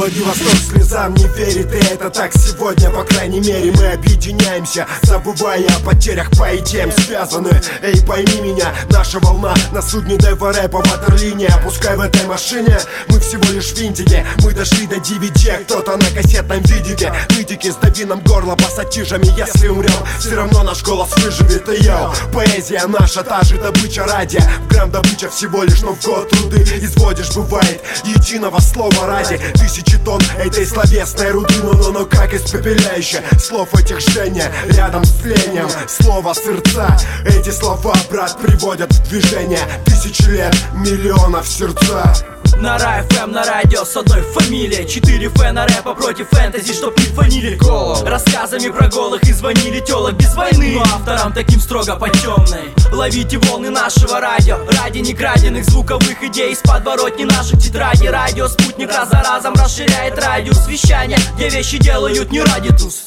Владивосток слезам не верит, и это так сегодня. По крайней мере мы объединяемся, забывая о потерях по идеям связаны. Эй, пойми меня, наша волна на судне Дэва рэпа ватерлиния. Пускай в этой машине мы всего лишь винтики. Мы дошли до DVD, кто-то на кассетном видике. Нытики, сдави нам горло пассатижами. Если умрем, все равно наш голос выживет. И йоу, поэзия наша, та же добыча радио. В грамм добыча всего лишь, но в год труды изводишь, бывает, единого слова ради. Тысячи тонн этой словесной руды. Но как испепеляюще слов этих жжения рядом с тлением слова сердца. Эти слова, брат, приводят в движение тысячи лет, миллионов сердца. На Рай-ФМ, на радио с одной фамилией. 4 фэна рэпа против фэнтези, чтоб не фанили рассказами про голых и звонили тёлок без войны. Но авторам таким строго по темной. Ловите волны нашего радио ради некраденных звуковых идей из подворотни наших тетрадей. Радио спутник раз за разом расширяет радиус вещания, где вещи делают не ради туз.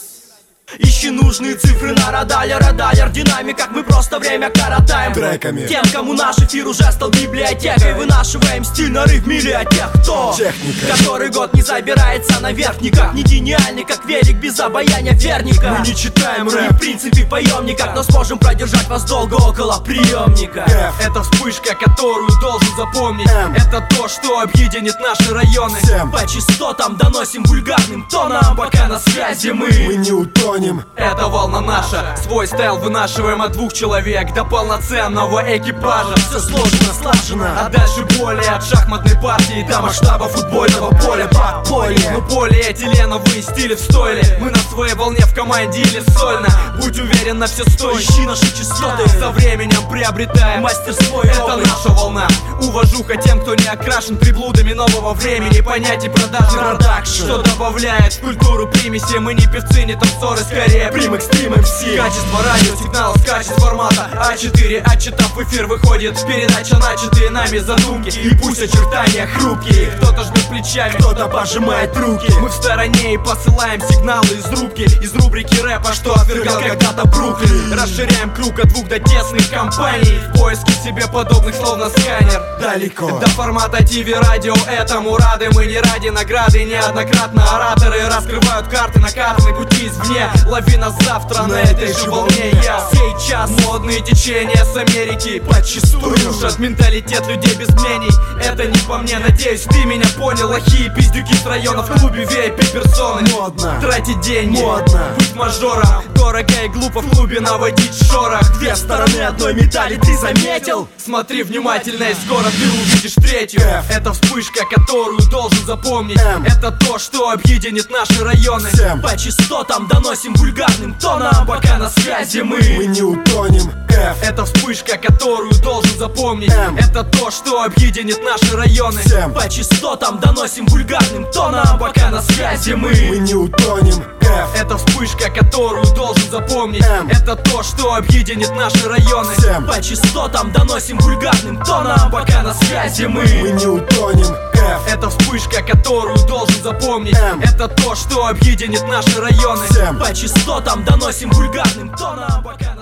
Ищи нужные цифры на радаре, динамиках мы просто время коротаем треками. Тем, кому наш эфир уже стал библиотекой, вынашиваем стиль на рыв мили от тех, кто техника. Который год не забирается наверх никак. Не гениальный, как велик, без обаяния верника. Мы не читаем рэп, в принципе поем никак, но сможем продержать вас долго около приемника. Это вспышка, которую должен запомнить. Это то, что объединит наши районы. По частотам доносим вульгарным тоном, пока на связи мы не утонем. Это волна наша, свой стайл вынашиваем от 2 человек до полноценного экипажа. Все сложно, слажено, а дальше более от шахматной партии до масштаба футбольного поля. Но полиэтиленовые стили в стойле. Мы на своей волне в команде или сольно. Будь уверен, на все сто. Ищи наши частоты, со временем приобретаем мастерство. Это наша волна. Уважуха тем, кто не окрашен приблудами нового времени, понятий продажи, продакшн, что добавляет в культуру примеси. Мы не певцы, не танцоры, скорее прим-экстрим МС. Качество радио, сигнал скачет с формата А4. Отчитав в эфир выходит передача, начатые нами задумки. И пусть очертания хрупкие, кто-то жмет плечами, кто-то пожимает руки. Мы в стороне и посылаем сигналы из рубки, из рубрики рэпа, что отвергал когда-то Бруклин. Расширяем круг от 2 до тесных компаний в поиске себе подобных, словно сканер. Далеко до формата ТВ-радио, этому рады. Мы не ради награды, неоднократно ораторы раскрывают карты на картной пути извне. Лови нас завтра на этой же волне. Я сейчас модные течения с Америки подчистую. Рушат менталитет людей без мнений. Это не по мне, надеюсь, ты меня понял. Лохи пиздюки с района в клубе VIP персоны. Модно тратить деньги, модно быть мажором. Дорого и глупо в клубе наводить шорох. 2 стороны одной медали, ты заметил? Смотри внимательно, и скоро ты увидишь третью. Это вспышка, которую должен запомнить. Это то, что объединит наши районы. По частотам доносим вульгарным тоном, пока на связи мы не утонем. Это вспышка, которую должен запомнить. Это то, что объединит наши районы. По частотам доносим вульгарным тоном, пока на связи мы не утонем. Это вспышка, которую должен запомнить. Это то, что объединит наши районы. По частотам доносим вульгарным тоном, пока на связи мы не утонем. Это вспышка, которую должен запомнить. Это то, что объединит наши районы. По частотам доносим вульгарным тоном, пока